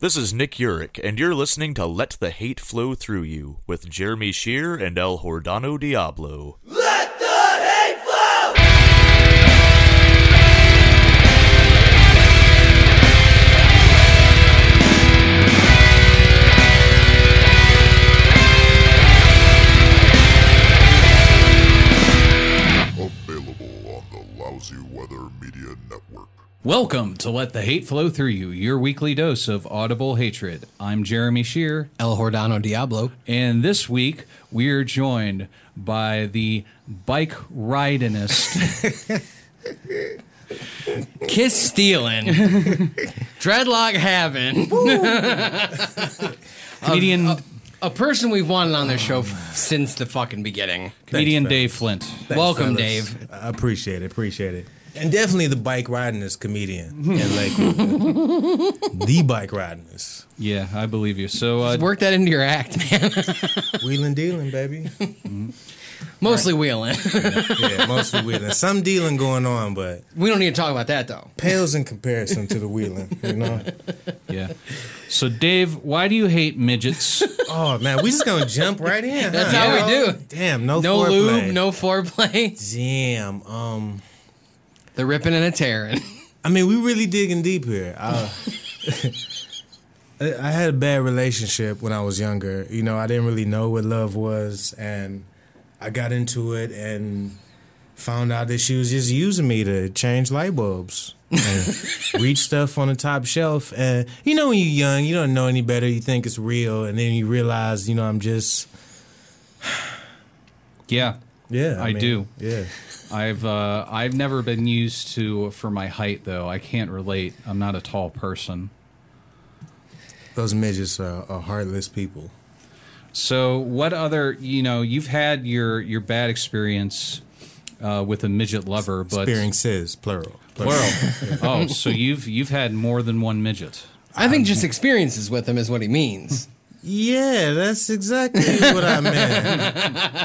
This is Nick Urich, and you're listening to Let the Hate Flow Through You with Jeremy Shear and El Hordano Diablo. Let the hate flow! Available on the Lousy Weather Media Network. Welcome to Let the Hate Flow Through You, your weekly dose of audible hatred. I'm Jeremy Shear, El Hordano Diablo. and this week we are joined by the bike ridingist, Kiss stealing. Dreadlock having. comedian, A person we've wanted on this show since the fucking beginning. comedian Thanks, Dave Flint. Welcome, fellas. Dave. I appreciate it. And definitely the bike ridingest comedian in Lakewood. The bike ridingest. Yeah, I believe you. So, Work that into your act, man. Wheeling dealing, baby. Mostly wheeling. Yeah, mostly wheeling. Some dealing going on, but We don't need to talk about that, though. pales in comparison to the wheeling, you know? yeah. So, Dave, why do you hate midgets? Oh, man, we just gonna jump right in, That's huh? how we do. Damn, no No foreplay. lube, no foreplay. Damn, The ripping and a tearing. I mean, we really digging deep here. I had a bad relationship when I was younger. You know, I didn't really know what love was, and I got into it and found out that she was just using me to change light bulbs and reach stuff on the top shelf. And you know, when you're young, you don't know any better. You think it's real, and then you realize, you know, I'm just Yeah, yeah. I do. Yeah. I've never been used to for my height, though. I can't relate. I'm not a tall person. Those midgets are heartless people. So, what other, you've had your bad experience with a midget lover, but Experiences, plural. plural. Oh, so you've had more than one midget. I think just experiences with him is what he means. Yeah, that's exactly what I meant.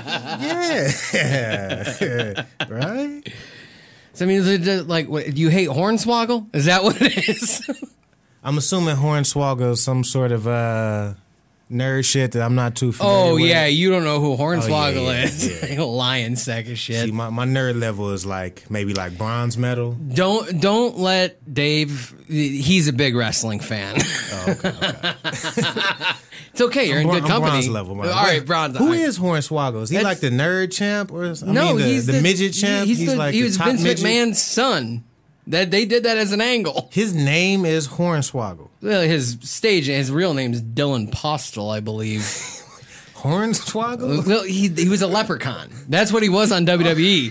Yeah. Right? So, I mean, is it just like, what, do you hate Hornswoggle? Is that what it is? I'm assuming Hornswoggle is some sort of nerd shit that I'm not too familiar Oh, with. yeah, you don't know who Hornswoggle yeah, is. yeah. Like a lion sack of shit. See, my nerd level is like maybe like bronze medal. Don't let Dave. He's a big wrestling fan. Oh, okay. It's okay. You're in good I'm company. bronze level, man. All right, bronze. Who all right. is Hornswoggle? Is he That's- like the nerd champ or something? No, I mean, he's the midget champ. He's like he the was top Vince midget. McMahon's son. That they did that as an angle. His name is Hornswoggle. Well, his real name is Dylan Postel, I believe. Hornswoggle? Well, he was a leprechaun. That's what he was on WWE.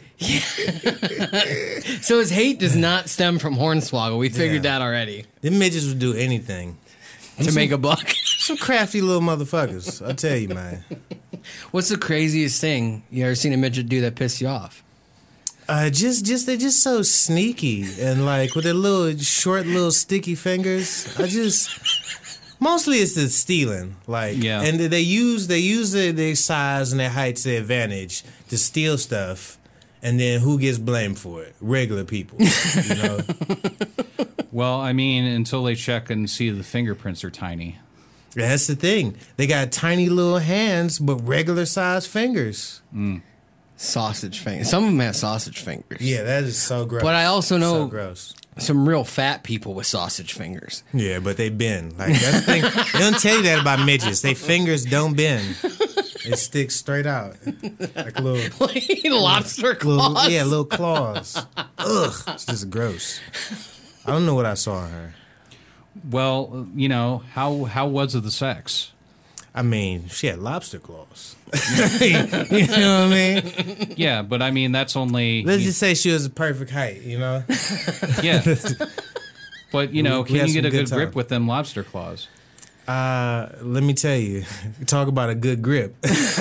So his hate does not stem from Hornswoggle. We figured Yeah. that already. Them midgets would do anything. To make a buck. Some crafty little motherfuckers. I tell you, man. What's the craziest thing you ever seen a midget do that pissed you off? They're just so sneaky and like with their little short, little sticky fingers. Mostly it's the stealing, like, Yeah. and they use their size and their height to their advantage to steal stuff, and then who gets blamed for it? Regular people, you know. Well, I mean, until they check and see the fingerprints are tiny. That's the thing. They got tiny little hands, but regular size fingers. Sausage fingers. Some of them have sausage fingers. Yeah, that is so gross. But I also know so gross. some real fat people with sausage fingers. Yeah, but they bend. Like that's the thing. They don't tell you that about midgets. Their fingers don't bend. It sticks straight out. Like little Like lobster claws. little claws. Ugh. It's just gross. I don't know what I saw in her. Well, how was the sex? I mean, she had lobster claws. You know what I mean? Yeah, but I mean that's only Let's just say she was a perfect height, you know? yeah. But We can had you some get a good good grip time. with them lobster claws? Let me tell you. Talk about a good grip.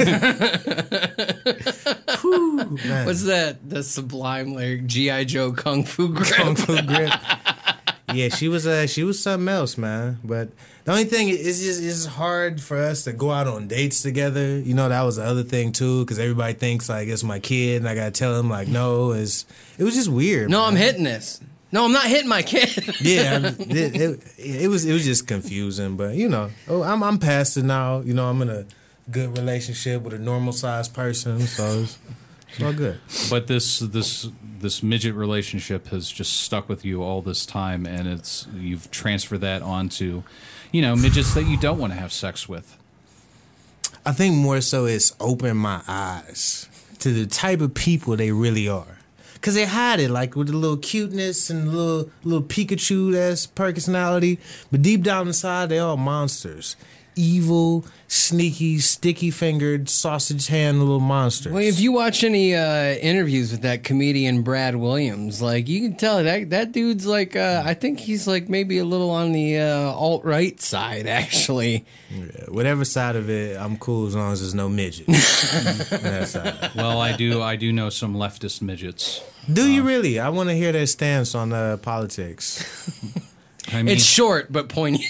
Whew, man. What's that? The sublime like G.I. Joe Kung Fu grip. Kung Fu grip. Yeah, she was something else, man. But the only thing is just it's hard for us to go out on dates together. You know, that was the other thing too, because everybody thinks like it's my kid, and I gotta tell them like no, it was just weird. No, man. I'm hitting this. No, I'm not hitting my kid. Yeah, it was just confusing, but I'm past it now. I'm in a good relationship with a normal sized person, so it's all good. But this midget relationship has just stuck with you all this time, and you've transferred that onto, midgets that you don't want to have sex with. I think more so it's opened my eyes to the type of people they really are. Because they hide it, like with the little cuteness and little Pikachu-esque personality. But deep down inside, they all monsters. Evil, sneaky, sticky-fingered, sausage-hand little monsters. Well, if you watch any interviews with that comedian Brad Williams, like, you can tell that dude's like, I think he's like maybe a little on the alt-right side, actually. Yeah, whatever side of it, I'm cool as long as there's no midget. That side. Well, I do know some leftist midgets. Do you really? I want to hear their stance on politics. I mean, It's short but poignant.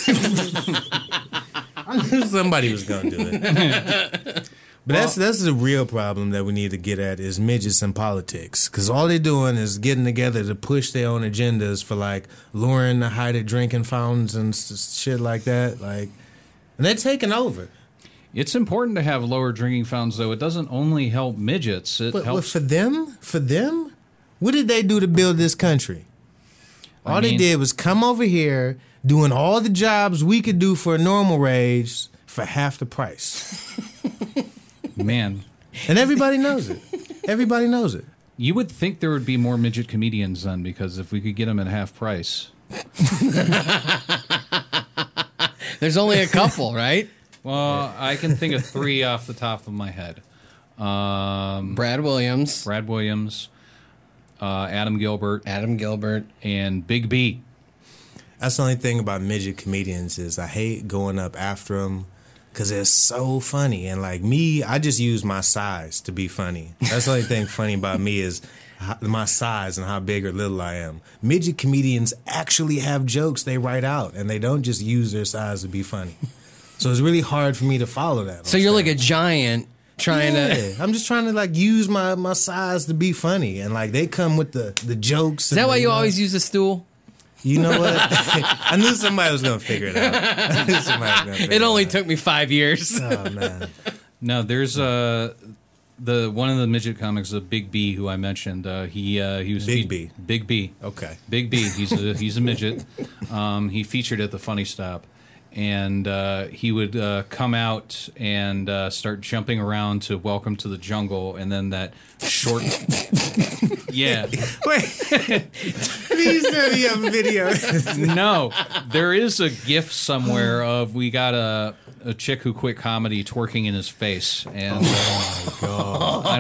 I knew somebody was gonna do it. But that's the real problem that we need to get at is midgets in politics. Because all they're doing is getting together to push their own agendas for like luring the heighted drinking fountains and shit like that. Like, and they're taking over. it's important to have lower drinking fountains, though. It doesn't only help midgets. It But helps for them, what did they do to build this country? All they did was come over here doing all the jobs we could do for a normal wage for half the price. Man, And everybody knows it. Everybody knows it. you would think there would be more midget comedians then, because if we could get them at half price. There's only a couple, right? Well, I can think of 3 off the top of my head. Brad Williams, Adam Gilbert, and Big B. That's the only thing about midget comedians is I hate going up after them because they're so funny. And like me, I just use my size to be funny. That's the only thing funny about me is my size and how big or little I am. Midget comedians actually have jokes they write out, and they don't just use their size to be funny. So it's really hard for me to follow that. So you're like a giant trying to... I'm just trying to like use my size to be funny, and like they come with the jokes. Is that why you always use a stool? You know what? I knew somebody was gonna figure it out. I knew somebody was gonna figure It only out. took me 5 years. Oh man. No, there's one of the midget comics, the Big B, who I mentioned. He was Big B. Big B. Okay. Big B. He's a midget. He featured at the Funny Stop, and he would come out and start jumping around to "Welcome to the Jungle," and then that short. Yeah. Wait. Please send me a video. No, there is a GIF somewhere of we got a chick who quit comedy twerking in his face, and I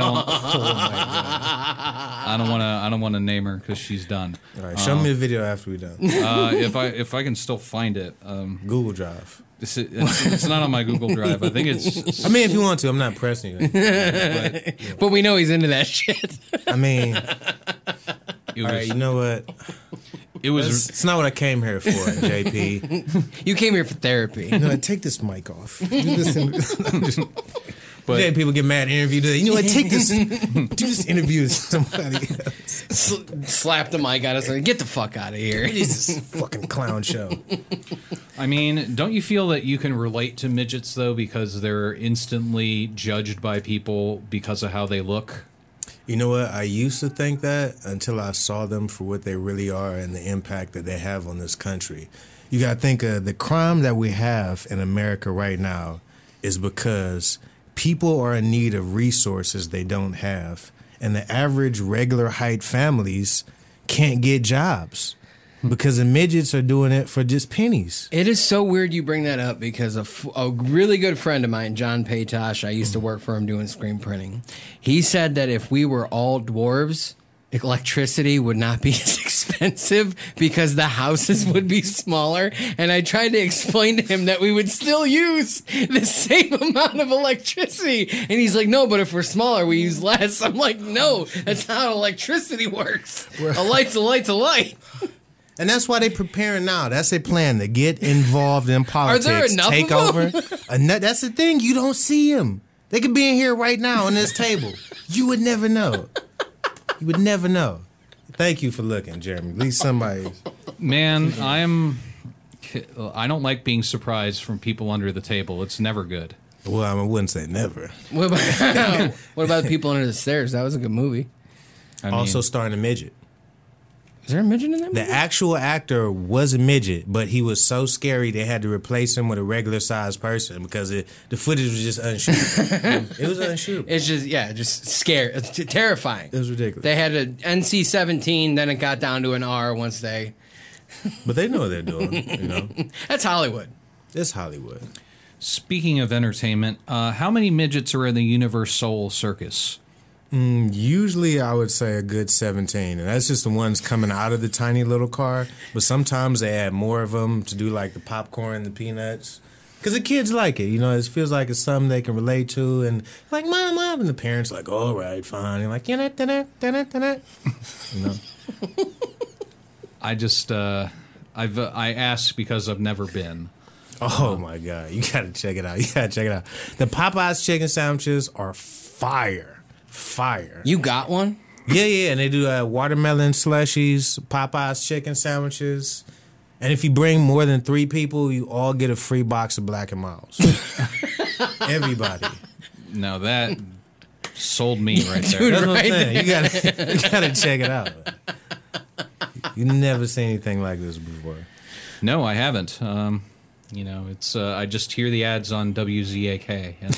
don't want to name her because she's done. All right, show me the video after we're done. If I can still find it, Google Drive. it's not on my Google Drive. I think it's. I mean, if you want to, I'm not pressing you. But we know he's into that shit. I mean, It all right, was. you know what? It was. It's not what I came here for, JP. You came here for therapy. You know what? Take this mic off. Do this But yeah, people get mad interview today. You know what? Take this. Do this interview with somebody else. Slap the mic at us and get the fuck out of here. What is this fucking clown show? I mean, don't you feel that you can relate to midgets though, because they're instantly judged by people because of how they look? You know what? I used to think that until I saw them for what they really are and the impact that they have on this country. You got to think of the crime that we have in America right now is because people are in need of resources they don't have. And the average regular height families can't get jobs because the midgets are doing it for just pennies. It is so weird you bring that up because a really good friend of mine, John Paytosh, I used to work for him doing screen printing. He said that if we were all dwarves, electricity would not be as expensive because the houses would be smaller. And I tried to explain to him that we would still use the same amount of electricity. And he's like, no, but if we're smaller, we use less. I'm like, no, that's not how electricity works. A light's a light's a light. And that's why they're preparing now. That's their plan, to get involved in politics. there enough take of over. them? That's the thing. You don't see them. They could be in here right now on this table. You would never know. You would never know. Thank you for looking, Jeremy. At least somebody. Man, I don't like being surprised from people under the table. It's never good. Well, I wouldn't say never. What about People Under the Stairs? That was a good movie. Also starring a midget. Is there a midget in that movie? The actual actor was a midget, but he was so scary they had to replace him with a regular sized person because the footage was just unshootable. It was unshootable. It's just scary. It's terrifying. It was ridiculous. They had an NC-17, then it got down to an R once they... But they know what they're doing, you know. That's Hollywood. It's Hollywood. Speaking of entertainment, how many midgets are in the Universal Circus? Usually I would say a good 17, and that's just the ones coming out of the tiny little car. But sometimes they add more of them to do like the popcorn, the peanuts. Because the kids like it, you know, it feels like it's something they can relate to. And like, mom, and the parents like, all right, fine. And like, you know. I just, I asked because I've never been. Oh my God, you gotta check it out. The Popeyes chicken sandwiches are fire. You got one? Yeah, and they do watermelon slushies, Popeyes chicken sandwiches. And if you bring more than 3 people, you all get a free box of Black & Milds. Everybody. Now that sold me right there. Dude, That's what I'm right saying. You gotta check it out. You never seen anything like this before. No, I haven't. You know, it's I just hear the ads on WZAK, and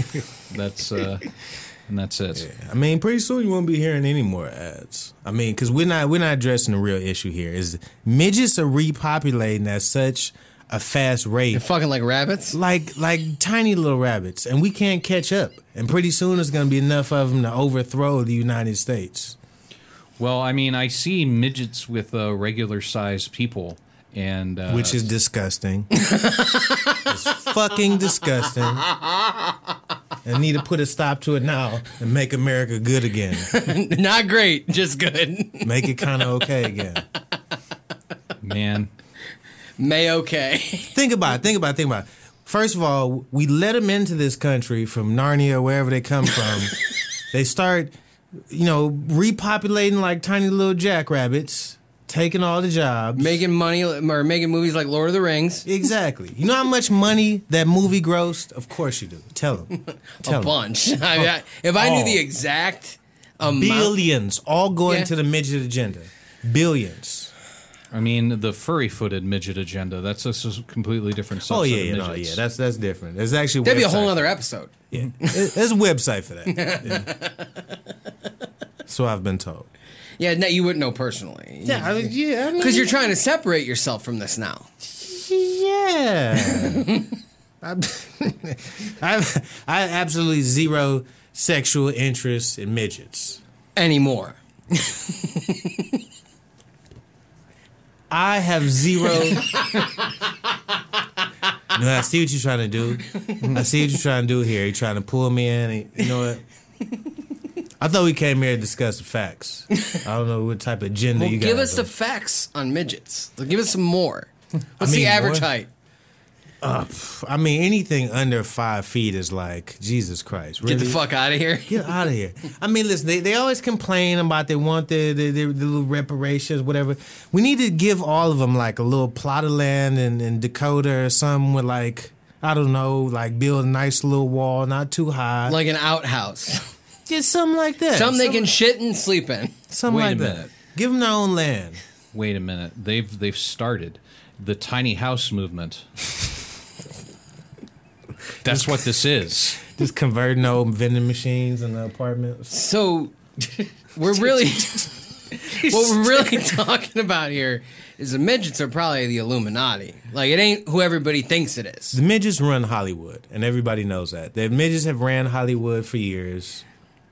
that's it. Yeah. I mean, pretty soon you won't be hearing any more ads. I mean, because we're not addressing the real issue here. Is midgets are repopulating at such a fast rate. They're fucking like rabbits? Like tiny little rabbits, and we can't catch up. And pretty soon there's going to be enough of them to overthrow the United States. Well, I mean, I see midgets with regular-sized people, and Which is disgusting. It's fucking disgusting. And need to put a stop to it now and make America good again. Not great, just good. Make it kind of okay again. Man. May okay. Think about it. First of all, we let them into this country from Narnia, wherever they come from. They start, repopulating like tiny little jackrabbits, taking all the jobs. Making money or making movies like Lord of the Rings. Exactly. You know how much money that movie grossed? Of course you do. Tell them. A bunch. If I knew the exact amount. Billions. All going to the midget agenda. Billions. I mean, the furry-footed midget agenda, that's a completely different subset of midgets. That's different. There's actually That'd be a whole other episode. Yeah. There's a website for that. Yeah. So I've been told. Yeah, no, you wouldn't know personally. Yeah, Because you're trying to separate yourself from this now. Yeah. I absolutely zero sexual interest in midgets. Anymore. I have zero. No, I see what you're trying to do. Here. You're trying to pull me in. You know what? I thought we came here to discuss the facts. I don't know what type of agenda you got. Give us the facts on midgets. Give us some more. What's the average height? I mean, anything under 5 feet is like, Jesus Christ. Really? Get the fuck out of here. Get out of here. I mean, listen, they always complain about they want the little reparations, whatever. We need to give all of them like a little plot of land in Dakota or something with like, I don't know, like build a nice little wall, not too high. Like an outhouse. Just something like that. Something they can shit and sleep in. Something Wait like a that. minute. Give them their own land. Wait a minute. They've started the tiny house movement. That's what this is. Just converting old vending machines in the apartments. So we're really what we're really talking about here is the midgets are probably the Illuminati. Like, it ain't who everybody thinks it is. The midgets run Hollywood, and everybody knows that. The midgets have ran Hollywood for years.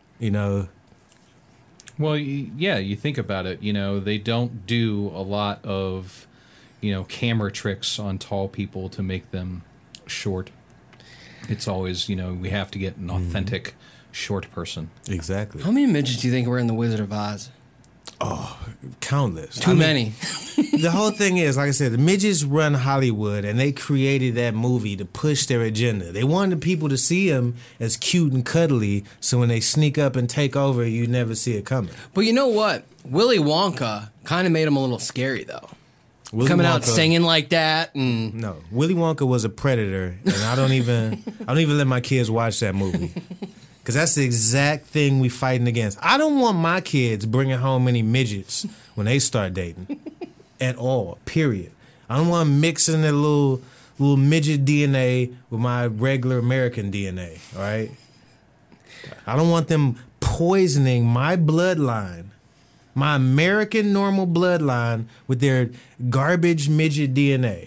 Well, yeah, you think about it. They don't do a lot of, camera tricks on tall people to make them short. It's always, we have to get an authentic short person. Exactly. How many midgets do you think were in The Wizard of Oz? Countless. Too many. the whole thing is, like I said, the midgets run Hollywood, and they created that movie to push their agenda. They wanted people to see them as cute and cuddly, so when they sneak up and take over, you never see it coming. But you know what? Willy Wonka kind of made him a little scary, though. Willy Coming out Wonka- singing like that, and No, Willy Wonka was a predator, and I don't even let my kids watch that movie. Because that's the exact thing we fighting against. I don't want my kids bringing home any midgets when they start dating. At all, period. I don't want them mixing their little midget DNA with my regular American DNA, all right? I don't want them poisoning my bloodline, my American normal bloodline, with their garbage midget DNA.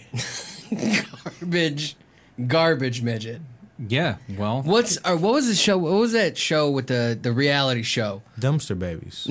garbage midget. Yeah, well, What was the show? What was that show with the reality show? Dumpster babies.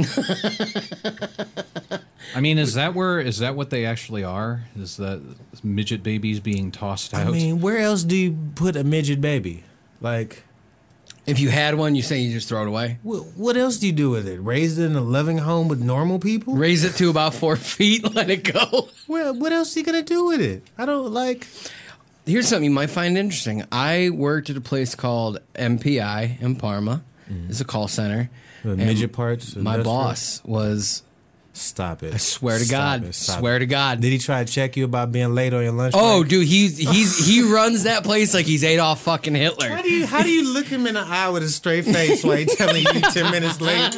I mean, is that what they actually are? Is that midget babies being tossed out? I mean, where else do you put a midget baby? Like, If you had one, you say you just throw it away. what else do you do with it? Raise it in a loving home with normal people? Raise it to about 4 feet, let it go. Well, what else are you gonna do with it? I don't like. Here's something you might find interesting. I worked at a place called MPI in Parma. It's a call center. The And midget parts. My industrial? boss was, Stop it. I swear to Stop God, it, stop swear it. to God. Did he try to check you about being late on your lunch? Oh, break? dude, he runs that place like he's Adolf fucking Hitler. How do you look him in the eye with a straight face while he's telling you 10 minutes late?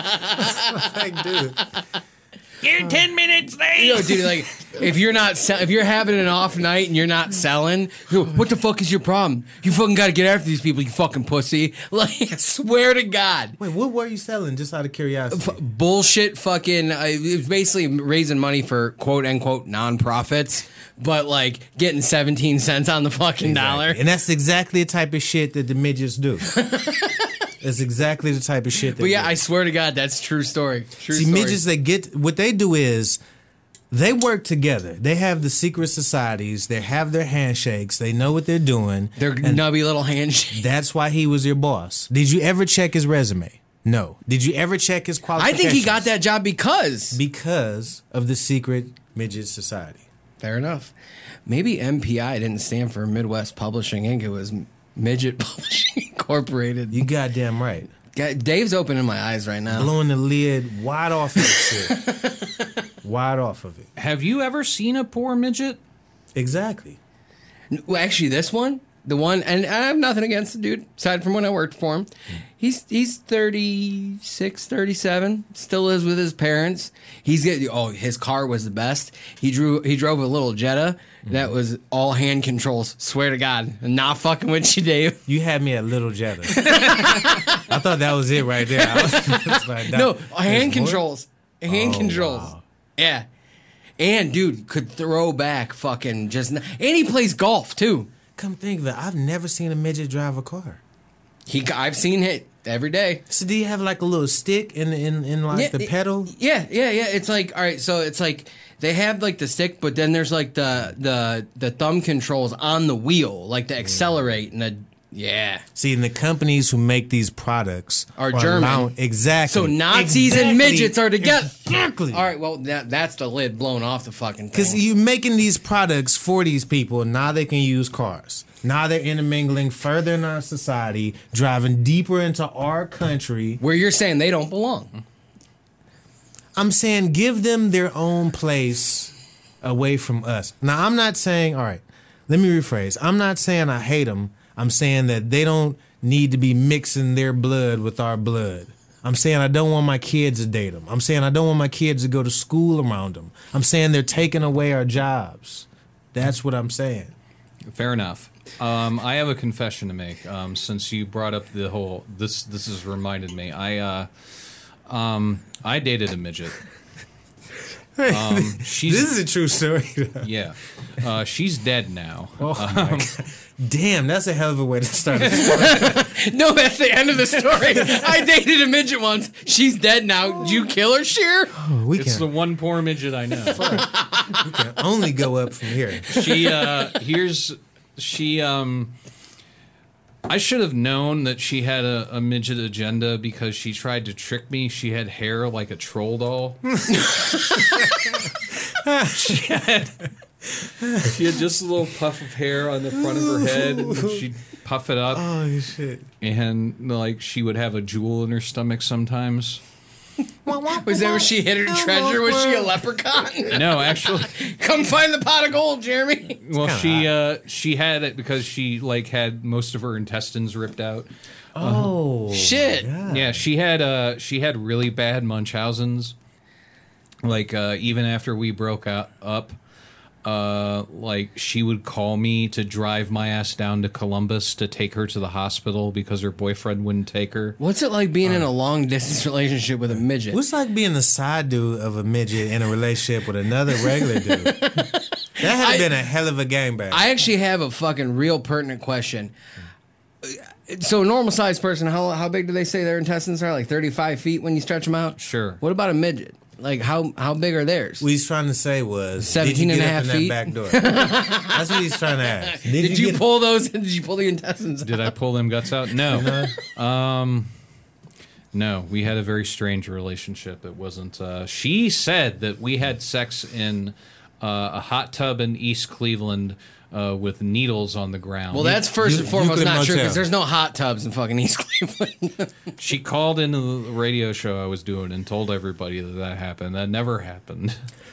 Like, dude. You're 10 minutes late. You know, dude, like if you're having an off night and you're not selling, what the fuck is your problem? You fucking got to get after these people, you fucking pussy. Like, I swear to God. Wait, what were you selling? Just out of curiosity. Bullshit fucking it was basically raising money for quote unquote nonprofits, but like getting 17 cents on the fucking dollar. And that's exactly the type of shit that the midgets do. It's exactly the type of shit. But yeah, I swear to God, that's true story. True See, story. midgets, what they do is they work together. They have the secret societies. They have their handshakes. They know what they're doing. Their nubby little handshake. That's why he was your boss. Did you ever check his resume? No. Did you ever check his I qualifications? think he got that job because of the secret midget society. fair enough. Maybe MPI didn't stand for Midwest Publishing Inc. It was Midget Publishing Incorporated. You goddamn right. Dave's opening my eyes right now. Blowing the lid wide off of this shit. Wide off of it. Have you ever seen a poor midget? Exactly. Well, actually, this one, the one, and I have nothing against the dude, aside from when I worked for him. He's 36, 37, still lives with his parents. His car was the best. He drove a little Jetta that was all hand controls. Swear to God, I'm not fucking with you, Dave. You had me at Little Jetta. I thought that was it right there. I was like, No, hand there's more? controls. Hand Oh, controls. wow. Yeah. And dude could throw back fucking and he plays golf too. Come think of it, I've never seen a midget drive a car. I've seen it every day. So do you have like a little stick in the pedal? Yeah. It's like, all right, so it's like they have like the stick, but then there's like the thumb controls on the wheel, like to accelerate and See, and the companies who make these products Are German. Exactly. So Nazis and midgets are together. Exactly. All right, well that's the lid blown off the fucking Because thing. you're making these products for these people, now they can use cars. Now they're intermingling further in our society, driving deeper into our country. Where you're saying they don't belong. I'm saying give them their own place away from us. Now, I'm not saying, all right, let me rephrase. I'm not saying I hate them. I'm saying that they don't need to be mixing their blood with our blood. I'm saying I don't want my kids to date them. I'm saying I don't want my kids to go to school around them. I'm saying they're taking away our jobs. That's what I'm saying. Fair enough. I have a confession to make. Since you brought up the whole, this has reminded me. I dated a midget. This is a true story. Yeah, she's dead now. Oh my God. Damn, that's a hell of a way to start a story. No, that's the end of the story. I dated a midget once. She's dead now. Did you kill her, Sheer? We It's the can, one poor midget I know. we can only go up from here. I should have known that she had a midget agenda because she tried to trick me. She had hair like a troll doll. she had just a little puff of hair on the front of her head, and she'd puff it up. Oh shit! And like she would have a jewel in her stomach sometimes. Was that where she hid her treasure? Was she a leprechaun? No, actually, Come find the pot of gold, Jeremy. well, she had it because she like had most of her intestines ripped out. Oh Shit. Yeah, she had really bad Munchausen's. Like even after we broke up, like she would call me to drive my ass down to Columbus to take her to the hospital because her boyfriend wouldn't take her. What's it like being in a long distance relationship with a midget? What's like being the side dude of a midget in a relationship with another regular dude? That had been a hell of a gangbang. I actually have a fucking real pertinent question. So a normal sized person, how big do they say their intestines are? Like 35 feet when you stretch them out? Sure. What about a midget? Like how big are theirs? What he's trying to say was 17 did you and a get half up in feet? that back door? That's what he's trying to ask. Did you pull those? Did you pull the intestines out? Did I pull them guts out? No. No, we had a very strange relationship. It wasn't. She said that we had sex in a hot tub in East Cleveland with needles on the ground. Well, that's first and foremost Euclid not true Motel. because there's no hot tubs in fucking East Cleveland. She called into the radio show I was doing and told everybody that happened. That never happened.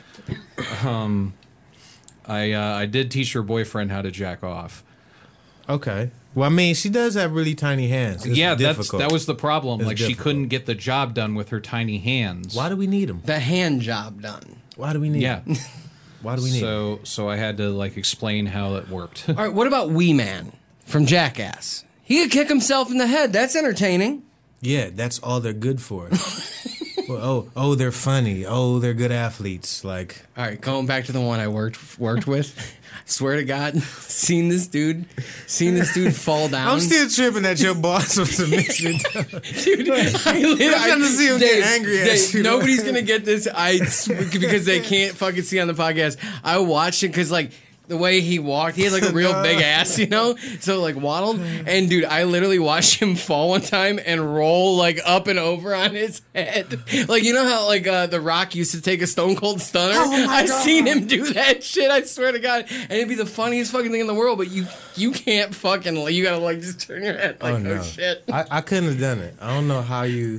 I did teach her boyfriend how to jack off. Okay. Well, I mean, she does have really tiny hands. It's difficult. that was the problem. It's like she difficult. couldn't get the job done with her tiny hands. Why do we need them? The hand job done. Why do we need Yeah. them? Why do we need them? So I had to like explain how that worked. All right, what about Wee Man from Jackass? He could kick himself in the head. That's entertaining. Yeah, that's all they're good for. Well, oh, they're funny. Oh, they're good athletes. Like, All right, going back to the one I worked with. Swear to God, seen this dude fall down. I'm still tripping that your boss was a midget. Dude, I'm trying to see him get angry at you. Nobody's gonna get this. Because they can't fucking see on the podcast. I watched it because like the way he walked, he had like a real big ass, you know. So like waddled, and dude, I literally watched him fall one time and roll like up and over on his head. Like you know how like The Rock used to take a Stone Cold Stunner. I seen him do that shit. I swear to God, and it'd be the funniest fucking thing in the world. But you can't fucking you gotta like just turn your head like no. shit. I couldn't have done it. I don't know how you.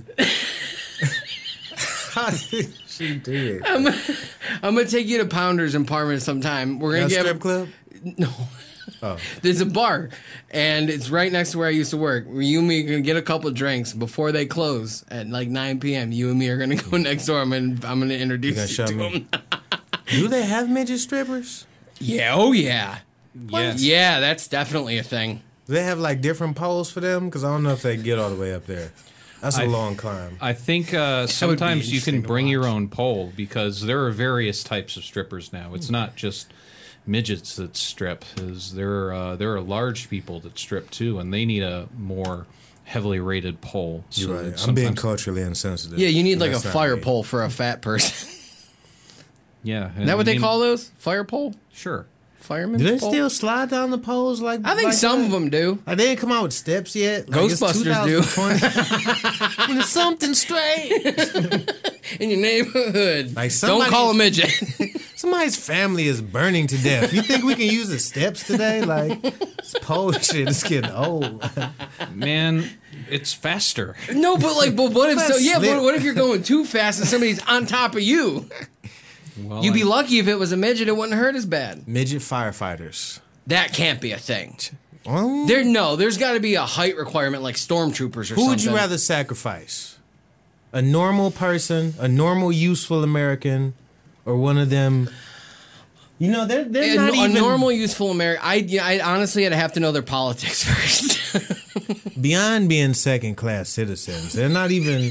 How did she do it? I'm gonna take you to Pounders in Parma sometime. We're gonna That get strip club? No. Oh. There's a bar, and it's right next to where I used to work. You and me are gonna get a couple drinks before they close at like 9 p.m. You and me are gonna go next door. I'm gonna introduce you to them. Do they have midget strippers? Yeah, oh yeah, Yes. yeah. That's definitely a thing. Do they have like different poles for them? Because I don't know if they get all the way up there. That's a long climb. I think would be sometimes you can interesting to bring your watch. own pole because there are various types of strippers now. It's not just midgets that strip. There are large people that strip too, and they need a more heavily rated pole. So You're right. that I'm being sometimes- culturally insensitive. Yeah, you need like a That's not fire me. pole for a fat person. Yeah, Is that what they call those? Fire pole? Sure. Fireman's Do they pole? still slide down the poles like? I think like some that? of them do. Like, they didn't come out with steps yet. Like, it's Ghostbusters do. 2020. When it's something straight. In your neighborhood. Like Don't somebody- call a midget. Somebody's family is burning to death. You think we can use the steps today? Like, this pole shit is getting old. Man, it's faster. No, but what if That's but slick. what if you're going too fast and somebody's on top of you? Well, You'd be lucky if it was a midget; it wouldn't hurt as bad. Midget firefighters. That can't be a thing. Well, There's got to be a height requirement like stormtroopers or something. who would you rather sacrifice? A normal person, a normal useful American, or one of them? You know, they're A, not a even normal, useful American. I honestly, I'd have to know their politics first. beyond being second class citizens. They're not even.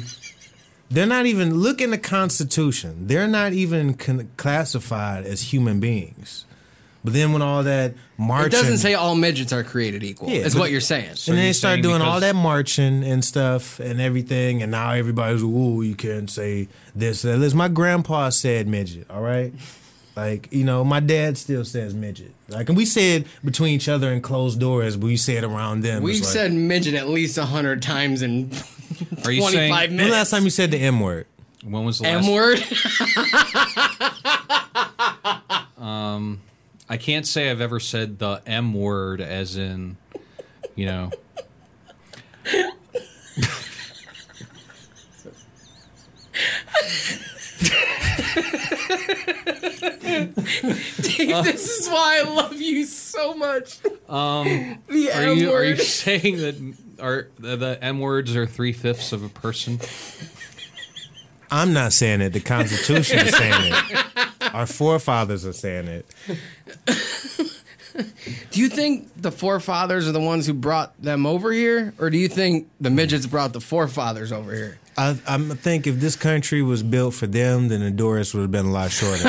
Look in the Constitution. They're not even classified as human beings. But then when all that marching, It doesn't say all midgets are created equal. Yeah, is but- what you're saying. and then they you're start saying doing all because- that marching and stuff and everything, and now everybody's, ooh, you can't say this. Listen, my grandpa said midget, all right? Like, you know, my dad still says midget. Like, and we say it between each other in closed doors, but we say it around them. We've It's like, said midget at least 100 times in Are you 25 saying when minutes. the last time you said the M word? when was the last? M word. I can't say I've ever said the M word, as in, you know. Dave, this is why I love you so much. The Are M you word. saying that the M words are 3/5 of a person? I'm not saying it. The Constitution is saying it. Our forefathers are saying it. Do you think the forefathers are the ones who brought them over here, or do you think the midgets brought the forefathers over here? I think if this country was built for them, then the doors would have been a lot shorter.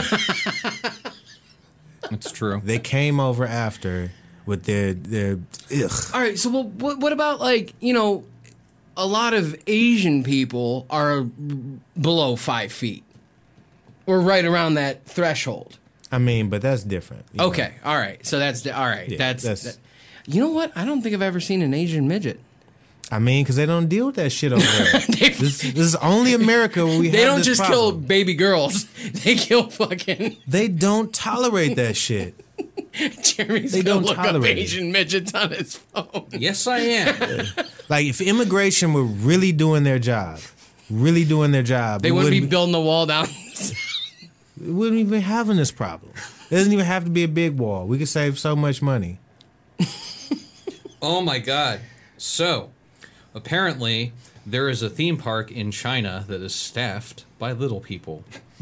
It's true. They came over after with their ugh. All right, so what about, like, you know, a lot of Asian people are below 5 feet, or right around that threshold. I mean, but that's different. you know. Okay, all right, so that's all right. Yeah, that's that's- you know what? I don't think I've ever seen an Asian midget. I mean, because they don't deal with that shit over there. this is only America where we They have don't this just kill problem. baby girls; they kill fucking. They don't tolerate that shit. Jeremy's They gonna don't look up tolerate it. Asian midgets on his phone. Yes, I am. Like, if immigration were really doing their job, They we wouldn't be building the wall down. we wouldn't even having this problem. It doesn't even have to be a big wall. We could save so much money. Oh my god. So, apparently, there is a theme park in China that is staffed by little people.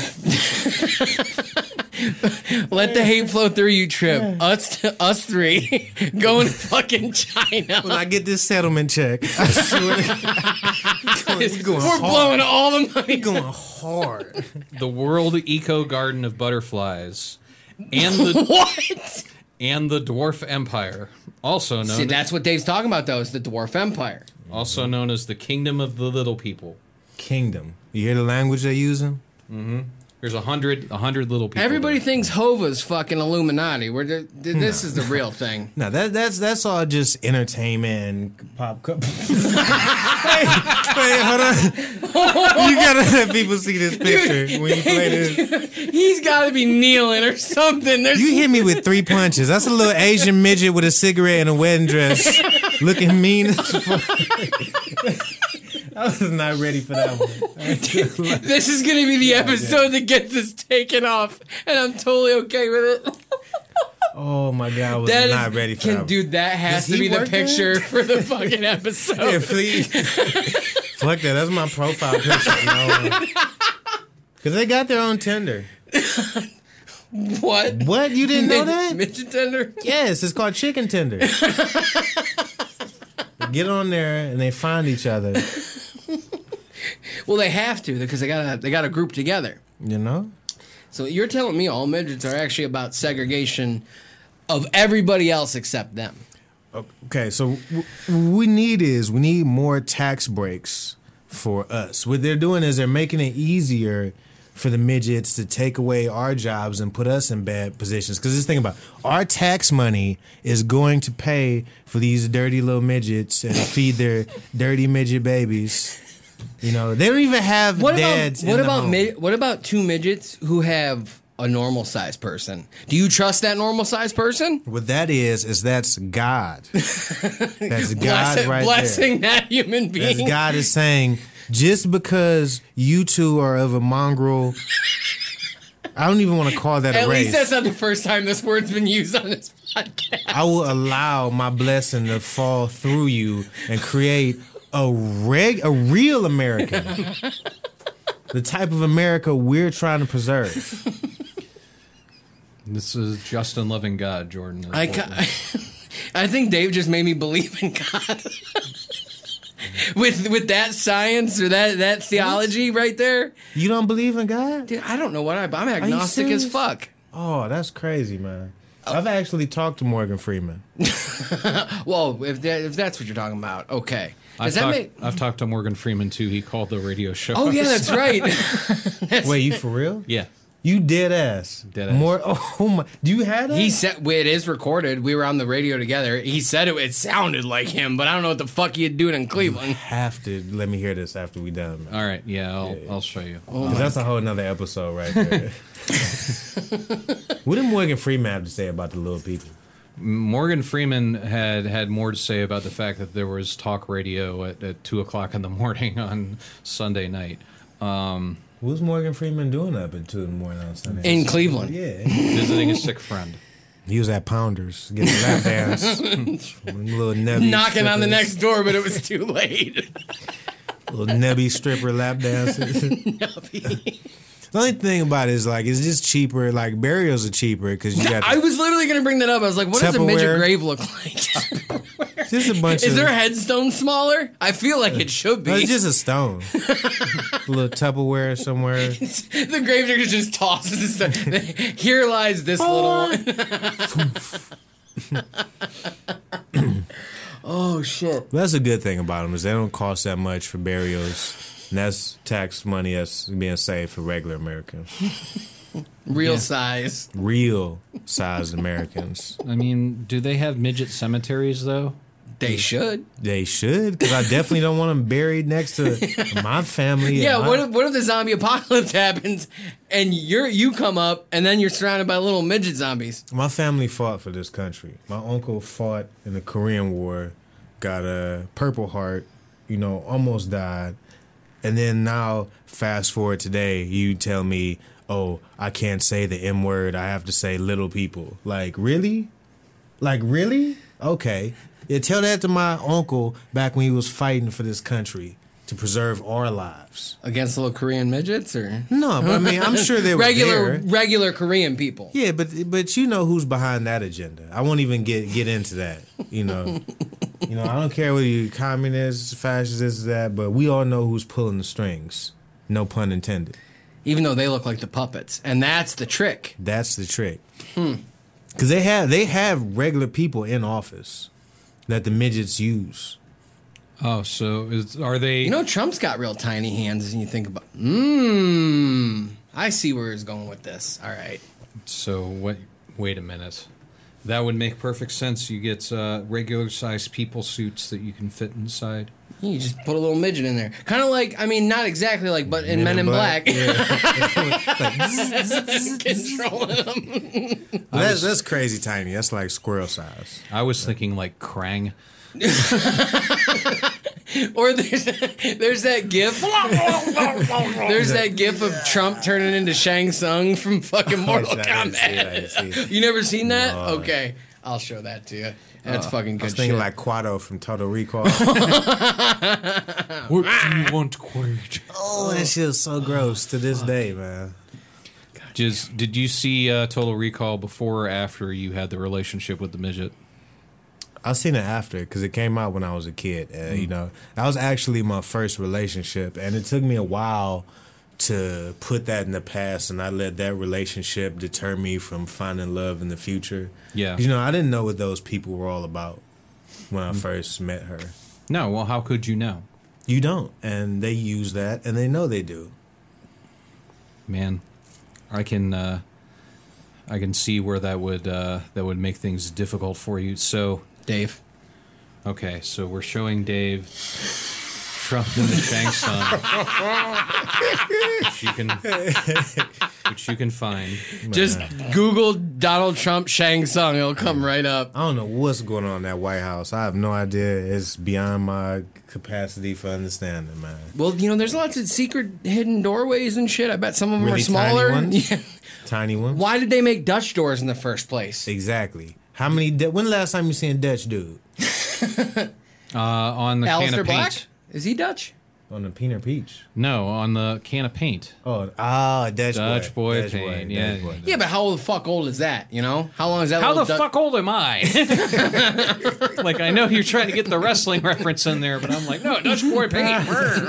Let the hate flow through you, Trip. Us three going to fucking China. When I get this settlement check, I swear to God, it's going We're hard. blowing all the money. Going hard. The World Eco Garden of Butterflies and the What? and the Dwarf Empire, also known See, that's what Dave's talking about, though, is the Dwarf Empire. also known as the Kingdom of the Little People. Kingdom. You hear the language they're using? There's 100 little people. Everybody there. thinks Hova's fucking Illuminati. This is the real thing. No, that's all just entertainment and pop culture. Wait, hold on. You gotta let people see this picture when you play this. He's got to be kneeling or something. There's You hit me with 3 punches. That's a little Asian midget with a cigarette and a wedding dress, looking mean as fuck. I was not ready for that one. This is going to be the episode that gets us taken off, and I'm totally okay with it. Oh my God, I was That not is, ready for that one. dude, that has Does to he be the work there? picture for the fucking episode. Yeah, please. Fuck that. That's my profile picture. No. Because they got their own Tinder. What? What? You didn't know that? Midget tender? Yes, it's called Chicken Tender. They get on there and they find each other. Well, they have to because they got to group together. You know? So you're telling me all midgets are actually about segregation of everybody else except them? Okay, so what we need more tax breaks for us. What they're doing is they're making it easier for the midgets to take away our jobs and put us in bad positions. Because just think about it. Our tax money is going to pay for these dirty little midgets and feed their dirty midget babies. You know, they don't even have dads. What about two midgets who have a normal sized person? Do you trust that normal sized person? What that is that's God. That's God right blessing there. that human being. That's God is saying, just because you two are of a mongrel, I don't even want to call that At a race. least that's not the first time this word's been used on this podcast. I will allow my blessing to fall through you and create a real American. The type of America we're trying to preserve. This is Justin loving God, Jordan. I think Dave just made me believe in God. with that science or that theology right there. You don't believe in God? Dude, I don't know what I'm agnostic as serious? fuck. Oh, that's crazy, man. I've actually talked to Morgan Freeman. Well, if that's what you're talking about, okay. I've talked to Morgan Freeman too. He called the radio show. Oh yeah, host. that's right. Wait, you for real? Yeah. You dead ass. Dead ass. More. Oh my. Do you have that? He said it is recorded. We were on the radio together. He said it sounded like him, but I don't know what the fuck he'd doing in Cleveland. have to let me hear this after we done. Man. All right, yeah, I'll show you. 'Cause that's a whole nother episode right there. What did Morgan Freeman have to say about the little people? Morgan Freeman had more to say about the fact that there was talk radio at 2 o'clock in the morning on Sunday night. What's Morgan Freeman doing up at 2 in the morning on Sunday? In Cleveland. Yeah. Visiting a sick friend. He was at Pounders getting lap dance. Little nebby Knocking on the strippers. next door, but it was too late. Little nebby stripper lap dances. The only thing about it is, like, it's just cheaper. Like, burials are cheaper because you got I was literally going to bring that up. I was like, what does a midget Tupperware. grave look like? just a bunch Is of. their headstone smaller? I feel like it should No, be. it's just a stone. A little Tupperware somewhere. The gravedigger just tosses it. Here lies this little one. Oh, shit. That's a good thing about them is they don't cost that much for burials. And that's tax money that's being saved for regular Americans. Real size. Real sized Americans. I mean, do they have midget cemeteries though? They should. They should, because I definitely don't want them buried next to my family. Yeah, and what if the zombie apocalypse happens and you come up and then you're surrounded by little midget zombies? my family fought for this country. My uncle fought in the Korean War, got a Purple Heart, almost died. And then now, fast forward today, you tell me, oh, I can't say the M word. I have to say little people. Like, really? Like, really? Okay. Yeah, tell that to my uncle back when he was fighting for this country to preserve our lives. Against little Korean midgets or No, but I mean, I'm sure they were there. regular Korean people. Yeah, but you know who's behind that agenda. I won't even get into that. I don't care whether you're communist, fascist, this, that, but we all know who's pulling the strings. No pun intended. Even though they look like the puppets. And that's the trick. That's the trick. Because they have regular people in office that the midgets use. Oh, so are they? Trump's got real tiny hands and you think about, I see where he's going with this. All right. So what? Wait a minute. That would make perfect sense. You get regular sized people suits that you can fit inside. You just put a little midget in there. Kind of like, not exactly like, but in Men in Black. Controlling them. That's crazy tiny. That's like squirrel size. I was thinking like Krang. Or there's that gif. There's that gif of Trump turning into Shang Tsung from fucking Mortal I didn't Kombat. see it. You never seen that? No. Okay. I'll show that to you. That's fucking good I was thinking shit. like Quado from Total Recall. What do you want, Quaid? Oh, that shit is so gross to this day, man. Did you see Total Recall before or after you had the relationship with the midget? I seen it after because it came out when I was a kid. That was actually my first relationship, and it took me a while to put that in the past, and I let that relationship deter me from finding love in the future. Yeah. 'Cause, I didn't know what those people were all about when I first met her. No, well, how could you know? You don't, and they use that, and they know they do. Man, I can see where that would make things difficult for you. So, Dave. okay, so we're showing Dave Trump in the Shang Tsung, which you can find. Just Google Donald Trump Shang Tsung. It'll come right up. I don't know what's going on in that White House. I have no idea. It's beyond my capacity for understanding, man. Well, there's lots of secret hidden doorways and shit. I bet some of them Really are smaller. tiny ones? Yeah. Tiny ones? Why did they make Dutch doors in the first place? Exactly. How many? When the last time you seen a Dutch dude? On the can Alistair of Black? paint. Is he Dutch? On the Peanut Peach. No, on the can of paint. Oh, Dutch Boy Dutch paint, Dutch yeah. boy. Yeah, but how the fuck old is that? How long is that? How the little fuck old am I? Like, I know you're trying to get the wrestling reference in there, but I'm like, no, Dutch boy paint.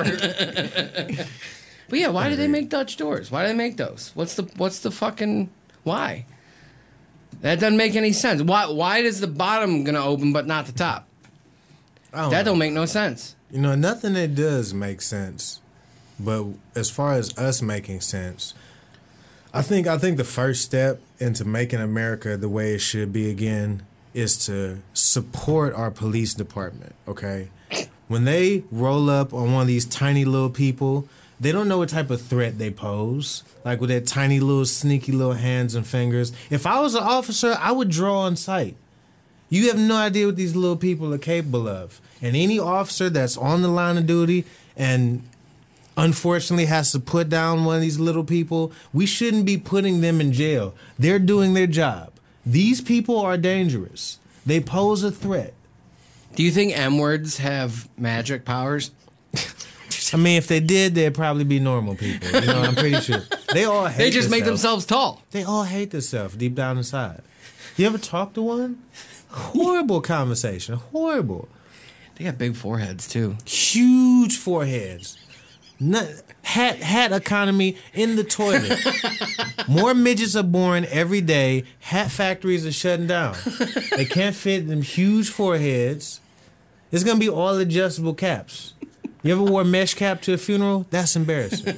But yeah, why did they make Dutch doors? Why do they make those? What's the fucking why? That doesn't make any sense. Why is the bottom gonna open but not the top? That don't make no sense. Nothing that does make sense. But as far as us making sense, I think the first step into making America the way it should be again is to support our police department, okay? When they roll up on one of these tiny little people, they don't know what type of threat they pose. Like with their tiny little sneaky little hands and fingers. If I was an officer, I would draw on sight. You have no idea what these little people are capable of. And any officer that's on the line of duty and unfortunately has to put down one of these little people, we shouldn't be putting them in jail. They're doing their job. These people are dangerous. They pose a threat. Do you think M-words have magic powers? I mean, if they did, they'd probably be normal people. You know, I'm pretty sure. They all hate They just make themselves. themselves tall. They all hate themselves deep down inside. You ever talk to one? Horrible conversation. Horrible. They got big foreheads, too. Huge foreheads. Hat economy in the toilet. More midgets are born every day. Hat factories are shutting down. They can't fit them huge foreheads. It's going to be all adjustable caps. You ever wore a mesh cap to a funeral? That's embarrassing.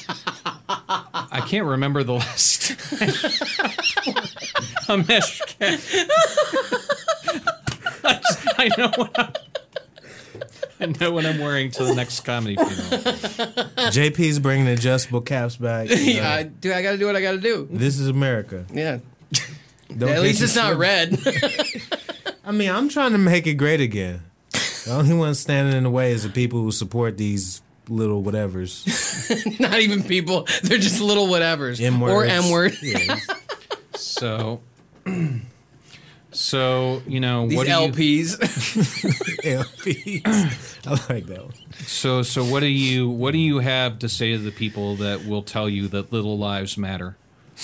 I can't remember the last a mesh cap. I know what I'm wearing to the next comedy funeral. JP's bringing adjustable caps back. You know. Yeah, dude, I got to do what I got to do. This is America. Yeah. Don't At get least you it's not slipped. red. I mean, I'm trying to make it great again. The only one standing in the way is the people who support these little whatevers. Not even people. They're just little whatevers. M-words. Or M-word. Yeah. So, you know, These what do LPs. LPs. I like that one. So what do you have to say to the people that will tell you that little lives matter?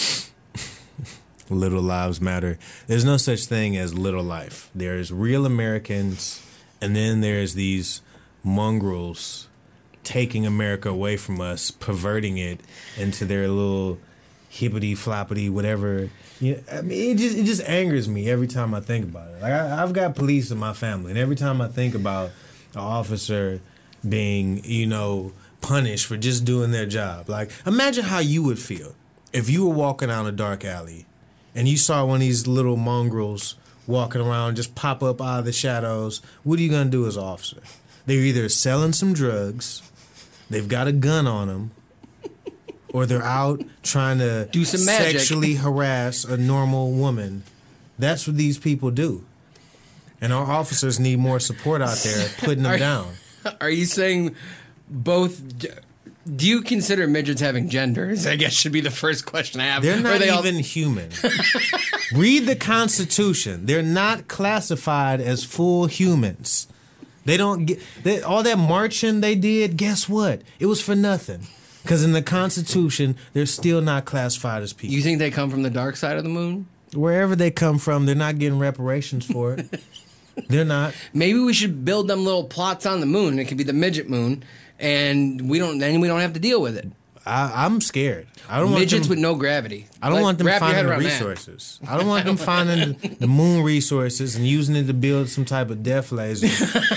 Little lives matter. There's no such thing as little life. There's real Americans, and then there's these mongrels taking America away from us, perverting it into their little hippity floppity whatever. Yeah, I mean, it just angers me every time I think about it. Like I've got police in my family, and every time I think about an officer being, punished for just doing their job. Like, imagine how you would feel if you were walking down a dark alley and you saw one of these little mongrels walking around, just pop up out of the shadows. What are you gonna do as an officer? They're either selling some drugs, they've got a gun on them, or they're out trying to Do some magic. sexually harass a normal woman. That's what these people do. And our officers need more support out there putting them down. Are you saying both? Do you consider midgets having genders? I guess should be the first question I have. They're Or not they all- even human. Read the Constitution. They're not classified as full humans. They don't get all that marching they did. Guess what? It was for nothing. Because in the Constitution, they're still not classified as people. You think they come from the dark side of the moon? Wherever they come from, they're not getting reparations for it. They're not. Maybe we should build them little plots on the moon. It could be the midget moon, and we don't have to deal with it. I'm scared. I don't want Midgets them, with no gravity. I don't want them wrap your head finding the around that. resources. I don't want them finding the moon resources and using it to build some type of death laser.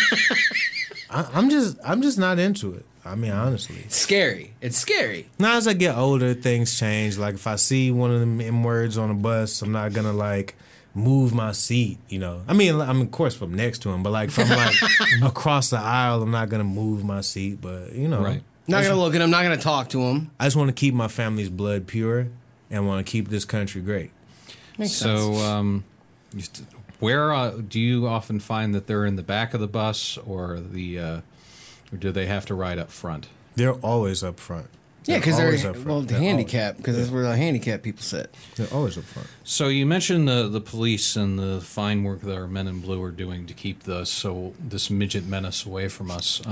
I'm just not into it. I mean, honestly. It's scary. It's scary. Now, as I get older, things change. Like, if I see one of them M words on a bus, I'm not gonna move my seat. I mean, I'm of course from next to him, but from across the aisle, I'm not gonna move my seat. But Right. Not gonna look at him. Not gonna talk to him. I just want to keep my family's blood pure and want to keep this country great. Makes sense. So, where do you often find that they're in the back of the bus, or or do they have to ride up front? They're always up front. Yeah, because always they're up front. They're handicapped. Because that's where the handicapped people sit. They're always up front. So you mentioned the police and the fine work that our men in blue are doing to keep this midget menace away from us.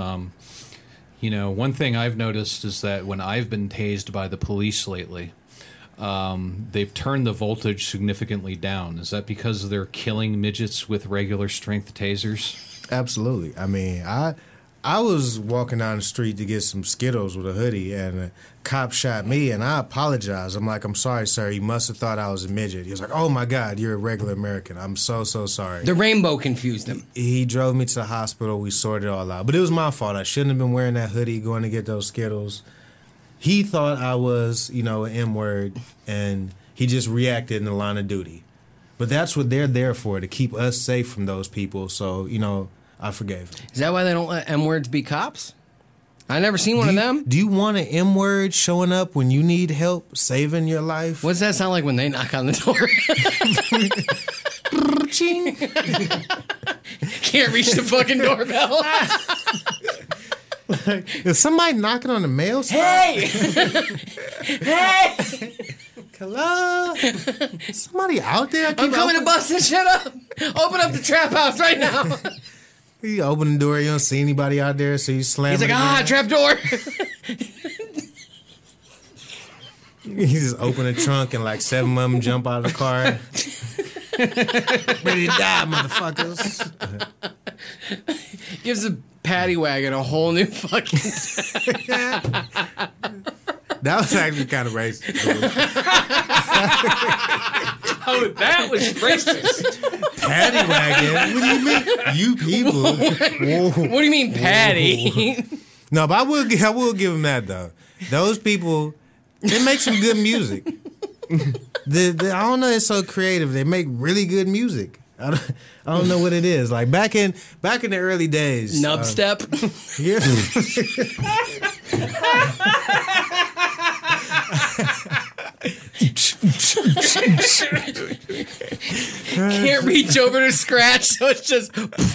One thing I've noticed is that when I've been tased by the police lately, they've turned the voltage significantly down. Is that because they're killing midgets with regular strength tasers? Absolutely. I mean, I was walking down the street to get some Skittles with a hoodie, and a cop shot me, and I apologized. I'm like, I'm sorry, sir. He must have thought I was a midget. He was like, oh, my God, you're a regular American. I'm so sorry. The rainbow confused him. He drove me to the hospital. We sorted it all out. But it was my fault. I shouldn't have been wearing that hoodie going to get those Skittles. he thought I was, an M-word, and he just reacted in the line of duty. But that's what they're there for, to keep us safe from those people. So, I forgave him. Is that why they don't let M-words be cops? I never seen one of them. Do you want an M-word showing up when you need help saving your life? What does that sound like when they knock on the door? Ching. Can't reach the fucking doorbell. Is somebody knocking on the mail? Hey! Hey! Hello? Somebody out there? I'm coming to bust this shit up. Open up the trap house right now. You open the door, you don't see anybody out there, so you slam He's it like, again. trap door. You just open the trunk and like 7 of them jump out of the car. Ready to die, motherfuckers. Gives the paddy wagon a whole new fucking... That was actually kind of racist. Oh, that was racist. Paddy wagon? What do you mean? You people. Whoa. What do you mean, paddy? No, but I will give them that, though. Those people, they make some good music. I don't know, it's so creative. They make really good music. I don't know what it is. Like back in the early days. Nub step. Yeah. Can't reach over to scratch, so it's just...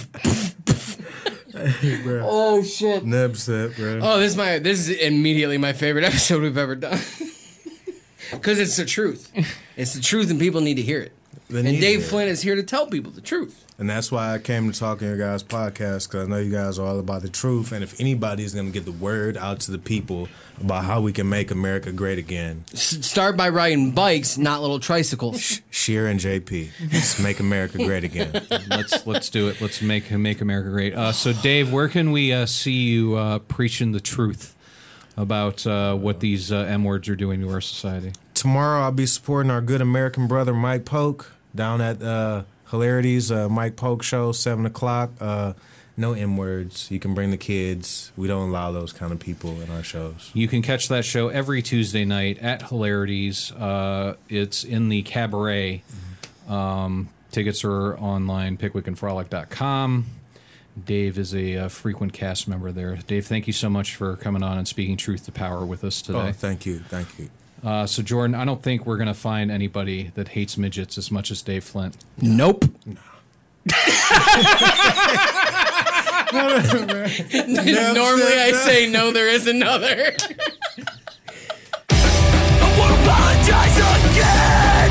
Oh, shit. Nub step, bro. Oh, this is immediately my favorite episode we've ever done. Because it's the truth. It's the truth, and people need to hear it. And Dave Flint is here to tell people the truth. And that's why I came to talk on your guys' podcast, because I know you guys are all about the truth. And if anybody is going to get the word out to the people about how we can make America great again, Start by riding bikes, not little tricycles. Sheer and JP. Let's make America great again. Let's do it. Let's make America great. So, Dave, where can we see you preaching the truth about what these M-words are doing to our society? Tomorrow I'll be supporting our good American brother Mike Polk down at Hilarities Mike Polk show, 7 o'clock. No M-words. You can bring the kids. We don't allow those kind of people in our shows. You can catch that show every Tuesday night at Hilarities. It's in the Cabaret. Tickets are online, pickwickandfrolic.com. Dave is a frequent cast member there. Dave, thank you so much for coming on and speaking truth to power with us today. Oh, thank you. Thank you. So, Jordan, I don't think we're going to find anybody that hates midgets as much as Dave Flint. Nope. No. Normally I say no, there is another. I won't apologize again.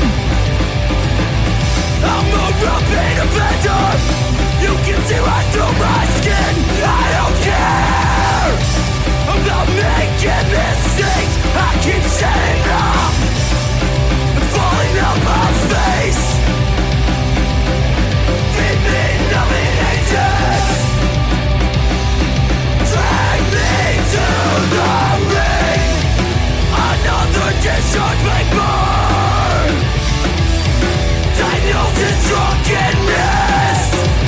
I'm a repeat offender. You can see right through my skin. I don't care about making mistakes. I keep setting up and falling on my face. Feed me numbing agents. Drag me to the ring. Another discharge may burn. Diagnosed in drunkenness.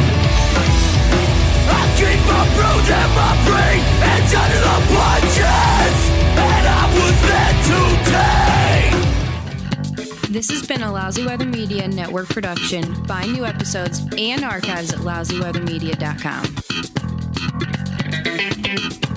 I keep my bruise and my brain and under the punches. And I was meant to take. This has been a Lousy Weather Media Network production. Find new episodes and archives at lousyweathermedia.com.